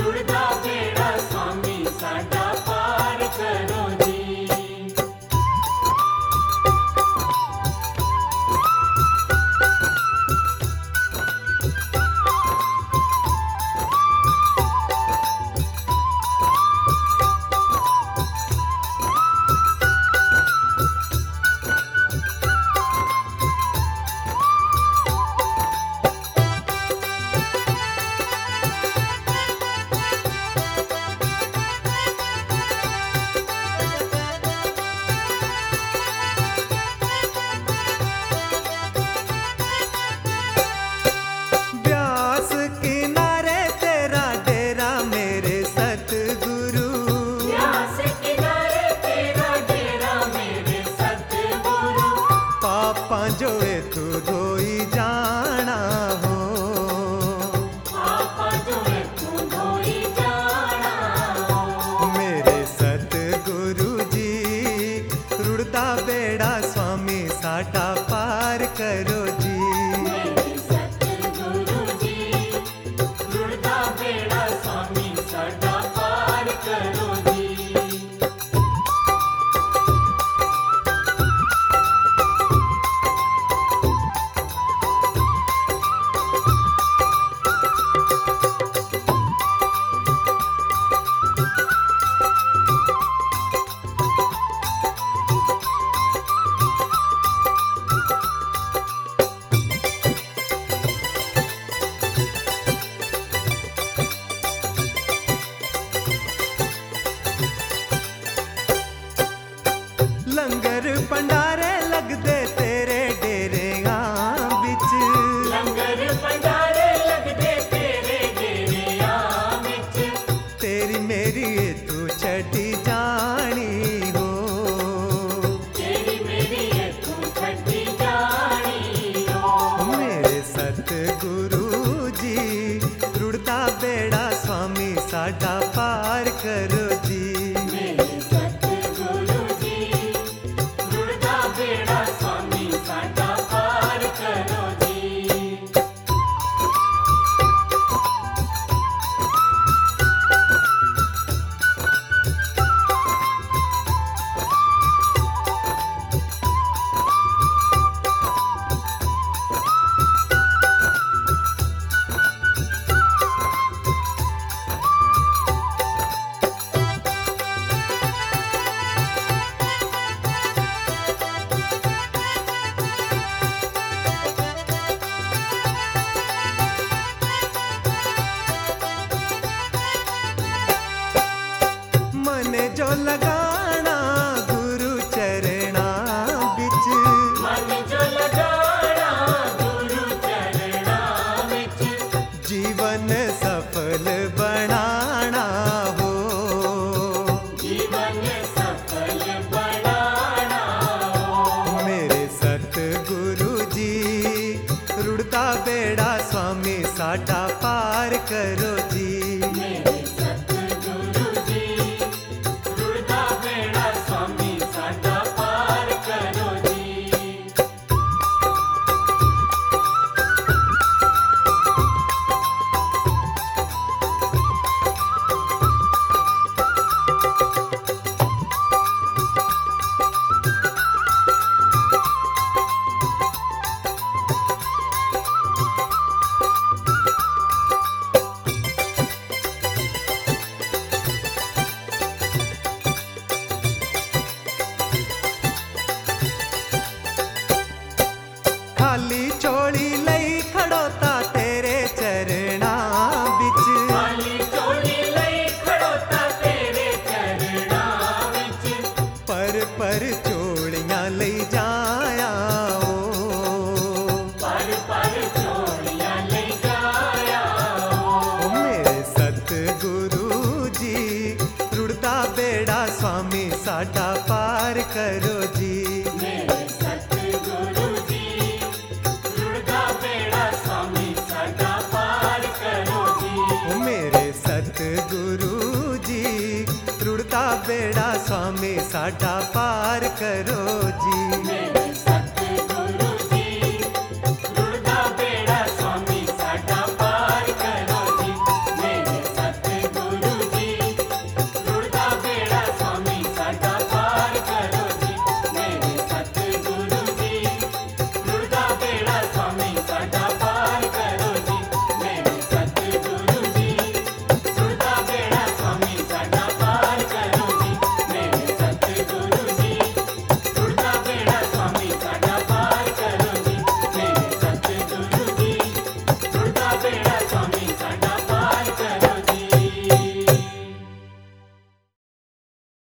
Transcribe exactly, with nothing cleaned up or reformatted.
रुड़दा बेड़ा स्वामी साडा पार करो जी। जोए तू धोई जाना हो, पापा जोए तू धोई जाना हो। मेरे सतगुरु जी रुड़दा बेड़ा स्वामी साडा पार करो जी। मेरे सतगुरु जी रुड़दा बेड़ा स्वामी साडा पार करो जी। लंगर भंडारे लगदे तेरे डेरेआं बिच, लंगर भंडारे लगदे तेरे डेरेआं विच। तेरी मेरी तू छड्डी जानी हो, तेरी मेरी तू छड्डी जानी हो। मेरे सतगुरु जी रुड़दा बेड़ा स्वामी साडा पार करो जी। मेरे सतगुरु जी रुड़दा बेड़ा स्वामी साडा पार करो जी। मने जो लगाना गुरु चरणा बिच, मन जो लगाना गुरु चरणा विच। जीवन सफल बनाना हो, जीवन सफल बनाना हो। मेरे सतगुरु जी रुड़दा बेड़ा स्वामी साडा पार करो जी। मेरे सतगुरु जी रुड़दा बेड़ा स्वामी साडा पार करो जी। खाली चोली लई खड़ोता तेरे चरणा बिच, खाली चोली लई खड़ोता तेरे चरणा विच। पर पर चोलियां लई जाया ओ, पर पर चोलियां लई जाया हो। मेरे सतगुरु जी रुड़दा बेड़ा स्वामी साडा पार करो जी। मेरे सतगुरु जी रुड़दा बेड़ा स्वामी साडा पार करो जी। मेरे सतगुरु जी रुड़दा बेड़ा स्वामी साडा पार करो जी।